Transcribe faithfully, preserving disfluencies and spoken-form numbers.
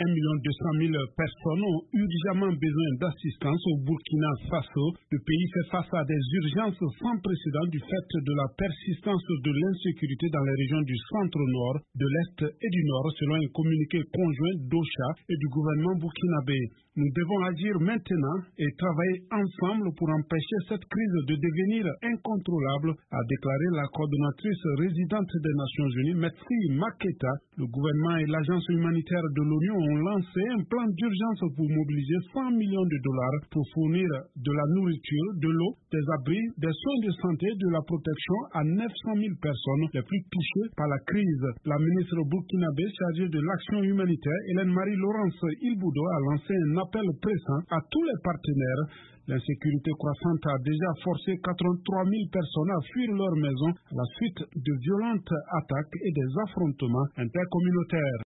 un million deux cent mille personnes ont urgemment besoin d'assistance au Burkina Faso. Le pays fait face à des urgences sans précédent du fait de la persistance de l'insécurité dans les régions du centre-nord, de l'est et du nord, selon un communiqué conjoint d'Ocha et du gouvernement burkinabé. Nous devons agir maintenant et travailler ensemble pour empêcher cette crise de devenir incontrôlable, a déclaré la coordonnatrice résidente des Nations Unies, Metsi Maketa. Le gouvernement et l'agence humanitaire de l'ONU ont lancé un plan d'urgence pour mobiliser cent millions de dollars pour fournir de la nourriture, de l'eau, des abris, des soins de santé et de la protection à neuf cent mille personnes les plus touchées par la crise. La ministre burkinabé chargée de l'action humanitaire, Hélène Marie Laurence Ilboudo, a lancé un appel pressant à tous les partenaires. L'insécurité croissante a déjà forcé quatre-vingt-trois mille personnes à fuir leur maison à la suite de violentes attaques et des affrontements intercommunautaires.